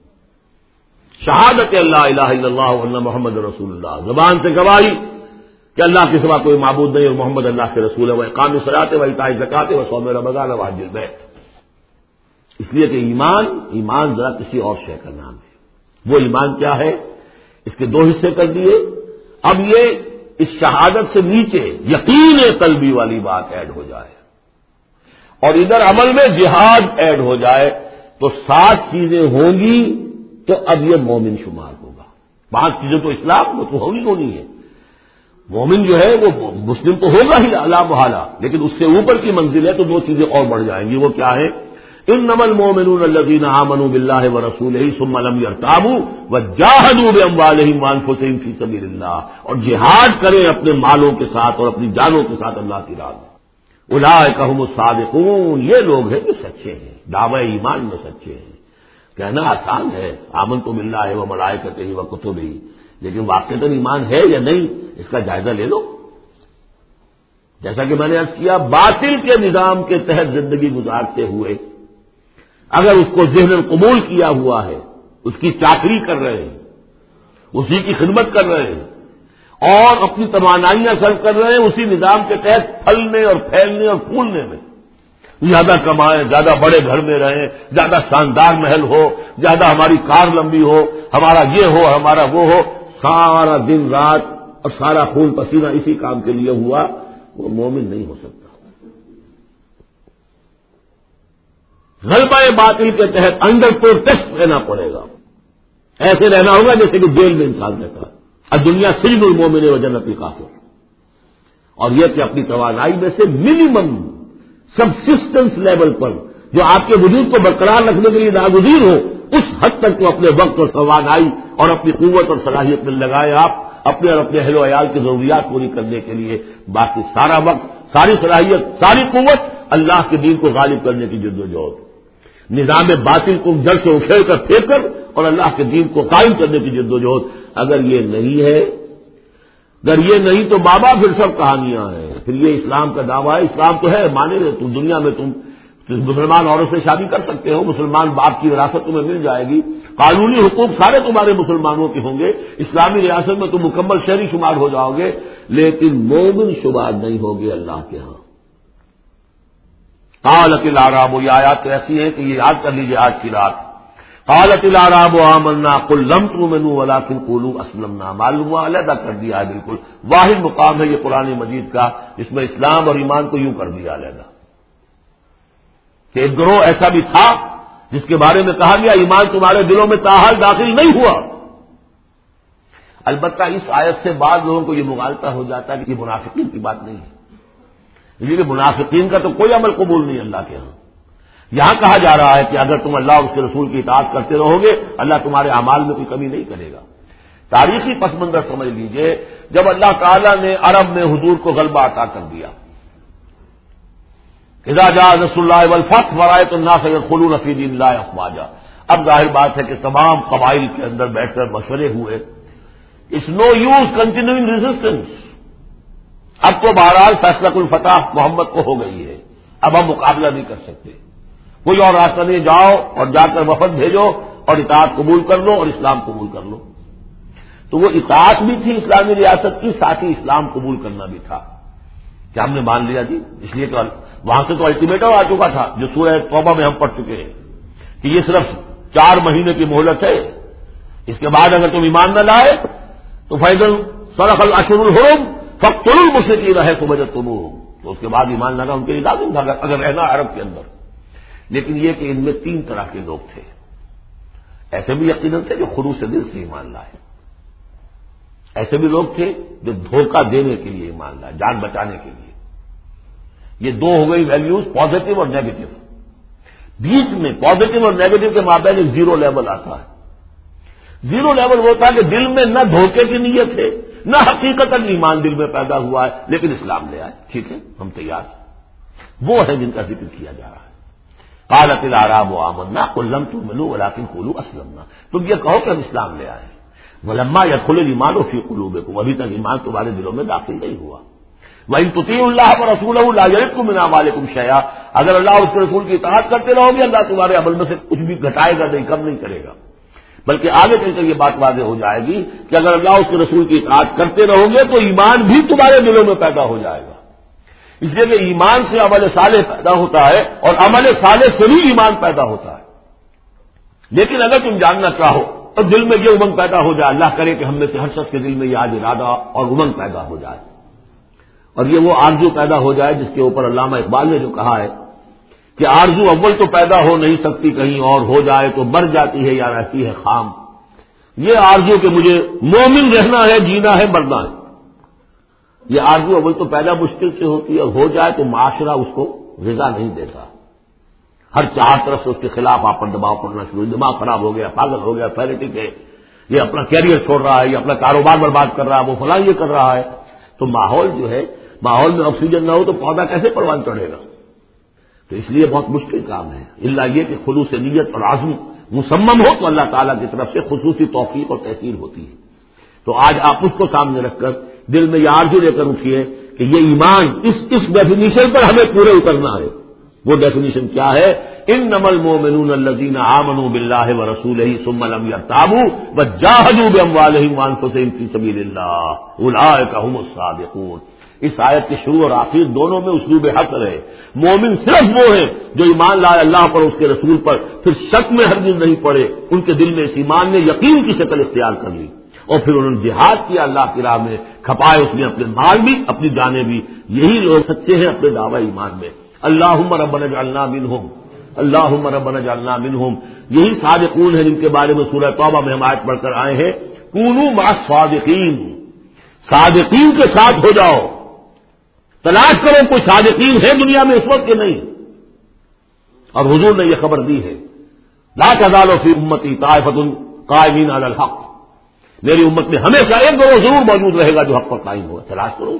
شہادت اللہ الہ الا اللہ وان محمد رسول اللہ، زبان سے گواہی کہ اللہ کے سوا کوئی معبود نہیں اور محمد اللہ کے رسول ہے. وہ اقام الصلاۃ و ایتاء الزکوٰۃ و صوم رمضان و حج البیت. اس لیے کہ ایمان ایمان ذرا کسی اور شے کا نام ہے. وہ ایمان کیا ہے؟ اس کے دو حصے کر دیے. اب یہ اس شہادت سے نیچے یقین قلبی والی بات ایڈ ہو جائے اور ادھر عمل میں جہاد ایڈ ہو جائے تو سات چیزیں ہوں گی تو اب یہ مومن شمار ہوگا. پانچ چیزیں تو اسلام میں تو ہونی ہونی ہے. مومن جو ہے وہ مسلم تو ہوگا ہی اعلیٰ محالہ، لیکن اس سے اوپر کی منزل ہے تو دو چیزیں اور بڑھ جائیں گی. وہ کیا ہے؟ انما المؤمنون الذين آمنوا بالله ورسوله ثم لم يرتابوا وجاهدوا باموالهم وانفسهم في سبيل الله، اور جہاد کریں اپنے مالوں کے ساتھ اور اپنی جانوں کے ساتھ اللہ کی راہ میں. اولئک هم الصادقون، یہ لوگ ہیں جو سچے ہیں، دعوی ایمان میں سچے ہیں. کہنا آسان ہے آمنت باللہ وملائکتہ وکتبہ، لیکن واقعتاً ایمان ہے یا نہیں اس کا جائزہ لے لو. جیسا کہ میں نے عرض کیا، باطل کے نظام کے تحت زندگی گزارتے ہوئے اگر اس کو ذہن قبول کیا ہوا ہے، اس کی چاکری کر رہے ہیں، اسی کی خدمت کر رہے ہیں اور اپنی توانائیاں صرف کر رہے ہیں اسی نظام کے تحت پھلنے اور پھیلنے اور پھولنے میں، زیادہ کمائیں، زیادہ بڑے گھر میں رہیں، زیادہ شاندار محل ہو، زیادہ ہماری کار لمبی ہو، ہمارا یہ ہو، ہمارا وہ ہو، سارا دن رات اور سارا خون پسینہ اسی کام کے لیے ہوا، وہ مومن نہیں ہو سکتا. غلبہ باطل کے تحت انڈر پروٹیسٹ رہنا پڑے گا. ایسے رہنا ہوگا جیسے کہ جیل میں انسان رہتا ہے. اور دنیا سجن المومن و جنت الکافر. اور یہ کہ اپنی توانائی میں سے منیمم سبسسٹنس لیول پر جو آپ کے وجود کو برقرار رکھنے کے لیے ناگزیر ہو، اس حد تک تو اپنے وقت اور توانائی اور اپنی قوت اور صلاحیت میں لگائے آپ اپنے اور اپنے اہل و عیال کی ضروریات پوری کرنے کے لیے. باقی سارا وقت، ساری صلاحیت، ساری قوت اللہ کے دین کو غالب کرنے کی جد و جہد، نظام باطل کو جڑ سے اکھیڑ کر پھینک کر اور اللہ کے دین کو قائم کرنے کی جد و جہد. اگر یہ نہیں ہے، اگر یہ نہیں تو بابا پھر سب کہانیاں ہیں. پھر یہ اسلام کا دعویٰ ہے. اسلام تو ہے، مانے رہے تم دنیا میں تم مسلمان عورت سے شادی کر سکتے ہو، مسلمان باپ کی وراثت تمہیں مل جائے گی، قانونی حقوق سارے تمہارے مسلمانوں کے ہوں گے، اسلامی ریاست میں تم مکمل شہری شمار ہو جاؤ گے، لیکن مومن شمار نہیں ہوگے اللہ کے ہاں. قالت الاعراب، یہ آیات تو ایسی ہیں کہ یہ یاد کر لیجیے آج کی رات. قالت الاعراب آمنا قل لم تؤمنوا ولكن قولوا اسلمنا. معلوم ہوا علیحدہ کر دیا ہے، بالکل واحد مقام ہے یہ قرآن مجید کا جس میں اسلام اور ایمان کو یوں کر دیا علیحدہ. کہ ایک گروہ ایسا بھی تھا جس کے بارے میں کہا گیا ایمان تمہارے دلوں میں تاحال داخل نہیں ہوا. البتہ اس آیت سے بعض لوگوں کو یہ مغالطہ ہو جاتا ہے کہ یہ منافقین کی بات نہیں ہے، لیکن منافقین کا تو کوئی عمل قبول نہیں اللہ کے ہاں. یہاں کہا جا رہا ہے کہ اگر تم اللہ اور اس کے رسول کی اطاعت کرتے رہو گے اللہ تمہارے اعمال میں کوئی کمی نہیں کرے گا. تاریخی پس منظر سمجھ لیجئے، جب اللہ تعالیٰ نے عرب میں حضور کو غلبہ عطا کر دیا، اذا جاء نصر اللہ والفتح ورأیت الناس يدخلون فی دین اللہ افواجا. اب ظاہر بات ہے کہ تمام قبائل کے اندر بیٹھ کر مشورے ہوئے. It's no use continuing resistance. اب تو بہرحال فیصلہ الفتح محمد کو ہو گئی ہے، اب ہم مقابلہ نہیں کر سکتے، کوئی اور راستہ نہیں، جاؤ اور جا کر وفد بھیجو اور اطاعت قبول کر لو اور اسلام قبول کر لو۔ تو وہ اطاعت بھی تھی اسلامی ریاست کی، ساتھ ہی اسلام قبول کرنا بھی تھا کہ ہم نے مان لیا جی، اس لیے کہ وہاں سے تو الٹیمیٹم آ چکا تھا جو سورہ توبہ میں ہم پڑھ چکے ہیں کہ یہ صرف چار مہینے کی مہلت ہے، اس کے بعد اگر تم ایمان نہ لائے تو فیضل صرف الاشہر الحرم فاقتلوا المشرکین ہے فوجدتموہم، تو اس کے بعد ایمان لانا ان کے لیے لازم تھا اگر رہنا عرب کے اندر۔ لیکن یہ کہ ان میں تین طرح کے لوگ تھے، ایسے بھی یقیناً تھے جو خلوص دل سے ایمان لائے، ایسے بھی لوگ تھے جو دھوکہ دینے کے لیے ایمان لائے، جان بچانے کے لیے۔ یہ دو ہو گئی ویلیوز، پازیٹو اور نیگیٹو۔ بیچ میں پازیٹو اور نیگیٹو کے مابین ایک زیرو لیول آتا ہے۔ زیرو لیول وہ تھا کہ دل میں نہ دھوکے کی نیت ہے، نہ حقیقت ایمان دل میں پیدا ہوا ہے، لیکن اسلام لے آئے، ٹھیک ہے ہم تیار ہیں۔ وہ ہے جن کا ذکر کیا جا رہا ہے۔ قالت الاعراب آمنا قل لم تؤمنوا ولكن قولوا اسلمنا، تم یہ کہو کہ ہم اسلام لے آئے ہیں۔ ولما يدخل الايمان في قلوبكم، ابھی تک ایمان تمہارے دلوں میں داخل نہیں ہوا۔ وَإِن تُطِيعُوا اللَّهَ وَرَسُولَهُ لَا يَلِدْكُم مِّنْ أَعْمَالِكُم شَيْئًا، اگر اللہ اور اس کے رسول کی اطاعت کرتے رہو گے اللہ تمہارے عمل میں سے کچھ بھی گھٹائے گا نہیں، کم نہیں کرے گا، بلکہ آگے چل کر یہ بات واضح ہو جائے گی کہ اگر اللہ اور اس کے رسول کی اطاعت کرتے رہو گے تو ایمان بھی تمہارے دلوں میں پیدا ہو جائے گا۔ اس لیے کہ ایمان سے عمل صالح پیدا ہوتا ہے اور عمل صالح سے بھی ایمان پیدا ہوتا ہے۔ لیکن اگر تم جاننا چاہو تو دل میں یہ امنگ پیدا ہو جائے، اللہ کرے کہ ہم میں سے ہر شخص کے دل میں یہ آج ارادہ اور امنگ پیدا ہو جائے، اور یہ وہ آرزو پیدا ہو جائے جس کے اوپر علامہ اقبال نے جو کہا ہے کہ آرزو اول تو پیدا ہو نہیں سکتی کہیں اور، ہو جائے تو مر جاتی ہے یا رہتی ہے خام۔ یہ آرزو کہ مجھے مومن رہنا ہے، جینا ہے، مرنا ہے، یہ آرزو اول تو پیدا مشکل سے ہوتی ہے، اور ہو جائے تو معاشرہ اس کو غذا نہیں دیتا، ہر چار طرف سے اس کے خلاف آپ پر دباؤ پڑنا شروع، دماغ خراب ہو گیا، پاگل ہو گیا، پیریٹک ہے، یہ اپنا کیریئر چھوڑ رہا ہے، یہ اپنا کاروبار برباد کر رہا ہے، وہ فلاں یہ کر رہا ہے۔ تو ماحول جو ہے، ماحول میں آکسیجن نہ ہو تو پودا کیسے پروان چڑھے گا؟ تو اس لیے بہت مشکل کام ہے، الا یہ کہ خلوص نیت اور عزم مصمم ہو تو اللہ تعالیٰ کی طرف سے خصوصی توفیق اور تحقیر ہوتی ہے۔ تو آج آپ اس کو سامنے رکھ کر دل میں یہ آرزو لے کر اٹھیے کہ یہ ایمان اس اس ڈیفینیشن پر ہمیں پورے اترنا ہے۔ وہ ڈیفینیشن کیا ہے؟ انما المؤمنون الذين آمنوا بالله ورسوله ثم لم يرتابوا وجاهدوا باموالهم وانفسهم في سبيل الله اولئك هم الصادقون۔ اس آیت کے شروع اور آخر دونوں میں اسلوب حصر ہے۔ مومن صرف وہ ہیں جو ایمان لائے اللہ پر، اس کے رسول پر، پھر شک میں ہرگز نہیں پڑے، ان کے دل میں اس ایمان نے یقین کی شکل اختیار کر لی، اور پھر انہوں نے جہاد کیا اللہ کی راہ میں، کھپائے اس میں اپنے مال بھی، اپنی جانیں بھی۔ یہی لوگ سچے ہیں اپنے دعوی ایمان میں۔ اللہم ربنا اجعلنا منہم، اللہم ربنا اجعلنا منہم، یہی صادقون ہیں جن کے بارے میں سورہ توبہ میں ہم آیت پڑھ کر آئے ہیں، کونوا مع الصادقین، صادقین کے ساتھ ہو جاؤ۔ تلاش کرو کوئی صادقین ہے دنیا میں اس وقت کے نہیں، اور حضور نے یہ خبر دی ہے، لا تزال فی امتی طائفۃ قائمین علی الحق، میری امت میں ہمیشہ ایک گروہ ضرور موجود رہے گا جو حق پر قائم ہوگا۔ تلاش کرو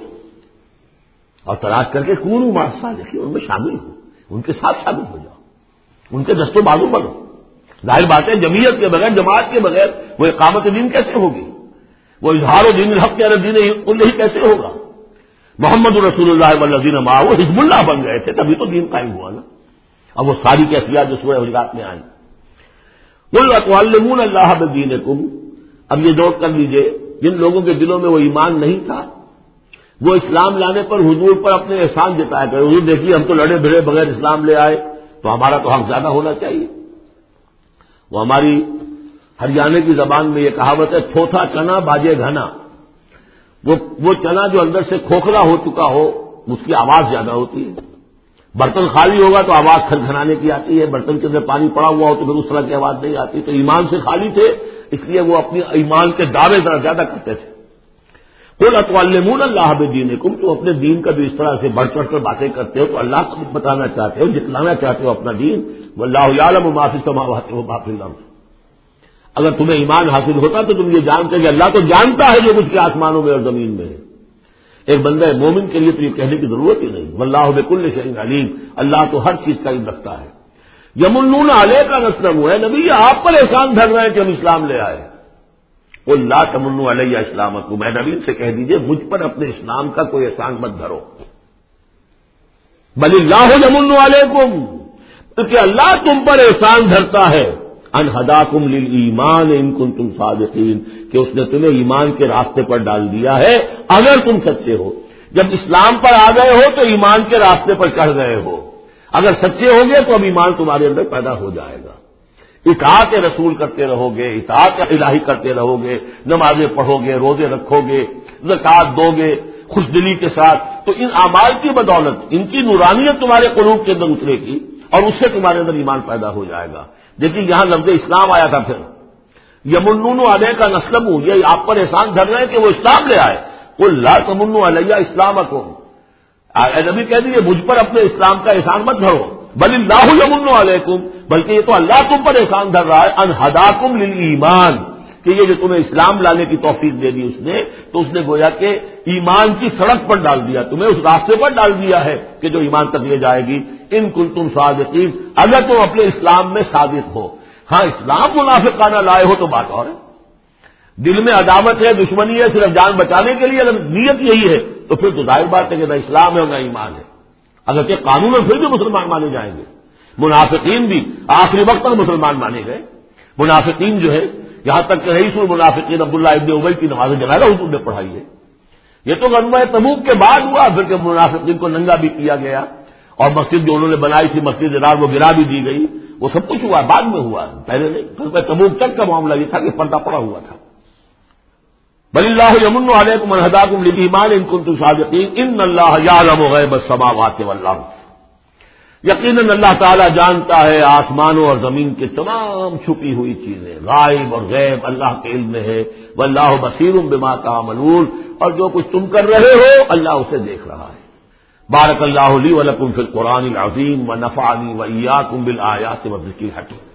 اور تلاش کر کے کونوا مع الصادقین، ان میں شامل ہو، ان کے ساتھ شامل ہو جاؤ، ان کے دست و بازو بنو۔ ظاہر بات ہے جمعیت کے بغیر، جماعت کے بغیر وہ اقامت دین کیسے ہوگی؟ وہ اظہار دین الحق کے دین کلہ کیسے ہوگا؟ محمد رسول اللہ والذین معہ حزب اللہ بن گئے تھے، تبھی تو دین قائم ہوا نا۔ اب وہ ساری کیفیات جو سورہ حجرات میں آئیں، قل اتعلمون اللہ بدینکم، اب یہ نوٹ کر لیجئے جن لوگوں کے دلوں میں وہ ایمان نہیں تھا، وہ اسلام لانے پر حضور پر اپنے احسان جتایا کرے، حضور دیکھیے ہم تو لڑے بھڑے بغیر اسلام لے آئے، تو ہمارا تو حق زیادہ ہونا چاہیے۔ وہ ہماری ہریانے کی زبان میں یہ کہاوت ہے، تھوتھا چنا باجے گھنا، وہ وہ چنا جو اندر سے کھوکھلا ہو چکا ہو اس کی آواز زیادہ ہوتی ہے، برتن خالی ہوگا تو آواز کھنکھنانے کی آتی ہے، برتن کے اندر پانی پڑا ہوا ہو تو پھر اس طرح کی آواز نہیں آتی۔ تو ایمان سے خالی تھے اس لیے وہ اپنی ایمان کے دعوے ذرا زیادہ کرتے تھے۔ قل اتعلمون اللہ بدینکم، تم اپنے دین کا جو اس طرح سے بڑھ چڑھ کر باتیں کرتے ہو تو اللہ کو بتانا چاہتے ہو، جتلانا چاہتے ہو اپنا دین، واللہ یعلم ما فی السماوات و ما فی الارض۔ اگر تمہیں ایمان حاصل ہوتا تو تم یہ جانتے کہ اللہ تو جانتا ہے جو کچھ کے آسمانوں میں اور زمین میں ہے۔ ایک بندہ مومن کے لیے تو یہ کہنے کی ضرورت ہی نہیں، واللہ بکل شیء علیم، اللہ تو ہر چیز کا علم رکھتا ہے۔ یمنون علیک ان اسلموا، اے نبی آپ پر احسان دھر رہے ہیں کہ ہم اسلام لے آئے، قل لا تمنوا علیہ اسلامکم، اے نبی سے کہہ دیجئے مجھ پر اپنے اسلام کا کوئی احسان مت دھرو، بل اللہ یمن علیکم، کہ اللہ تم پر احسان دھرتا ہے، ان ہداکم للایمان ان کنتم صادقین، کہ اس نے تمہیں ایمان کے راستے پر ڈال دیا ہے اگر تم سچے ہو۔ جب اسلام پر آ گئے ہو تو ایمان کے راستے پر چڑھ گئے ہو، اگر سچے ہو گے تو اب ایمان تمہارے اندر پیدا ہو جائے گا۔ اطاعت رسول کرتے رہو گے، اطاعت الہی کرتے رہو گے، نمازیں پڑھو گے، روزے رکھو گے، زکوٰۃ دو گے خوش دلی کے ساتھ، تو ان اعمال کی بدولت ان کی نورانیت تمہارے قلوب کے اندر اترے گی اور اس سے تمہارے اندر ایمان پیدا ہو جائے گا۔ دیکھیے یہاں لفظ اسلام آیا تھا، پھر یمنون علیہ کا نسلم، یہ آپ پر احسان دھر رہے ہیں کہ وہ اسلام لے آئے۔ قل لا تمنوا علیہ اسلامکم، اے نبی کہہ دیجیے مجھ پر اپنے اسلام کا احسان مت دھرو، بل اللہ یمن علیکم، بلکہ یہ تو اللہ تم پر احسان دھر رہا ہے، ان ہداکم للایمان، کہ یہ جو تمہیں اسلام لانے کی توفیق دے دی اس نے، تو اس نے گویا کہ ایمان کی سڑک پر ڈال دیا، تمہیں اس راستے پر ڈال دیا ہے کہ جو ایمان تک لے جائے گی، ان کنتم صادقین، اگر تم اپنے اسلام میں صادق ہو۔ ہاں اسلام منافقانہ لائے ہو تو بات اور ہے، دل میں عداوت ہے، دشمنی ہے، صرف جان بچانے کے لیے اگر نیت یہی ہے تو پھر تو ظاہر بات ہے کہ نہ اسلام ہے اور نہ ایمان ہے، اگرچہ قانون میں پھر بھی مسلمان مانے جائیں گے۔ منافقین بھی آخری وقت تک مسلمان مانے گئے، منافقین جو ہے یہاں تک کہ رئیس المنافقین عبداللہ ابن ابی کی نماز جنازہ حضور نے پڑھائی ہے۔ یہ تو غزوہ تبوک کے بعد ہوا، پھر کہ منافقین کو ننگا بھی کیا گیا اور مسجد جو انہوں نے بنائی تھی مسجد درار وہ گرا بھی دی گئی، وہ سب کچھ ہوا بعد میں ہوا، پہلے نہیں۔ غزوہ تبوک تک کا معاملہ یہ تھا کہ پردہ پڑا ہوا تھا۔ بل اللہ یمن علیکم ان ہداکم للایمان ان کنتم صادقین ان اللہ یعلم غیب السماوات والارض، یقیناً اللہ تعالیٰ جانتا ہے آسمانوں اور زمین کی تمام چھپی ہوئی چیزیں، غائب اور غیب اللہ کے علم میں ہے، واللہ بصیر بما تعملون، اور جو کچھ تم کر رہے ہو اللہ اسے دیکھ رہا ہے۔ بارک اللہ لی ولکم فی القرآن العظیم ونفعنی وإیاکم بالآیات والذکر الحکیم۔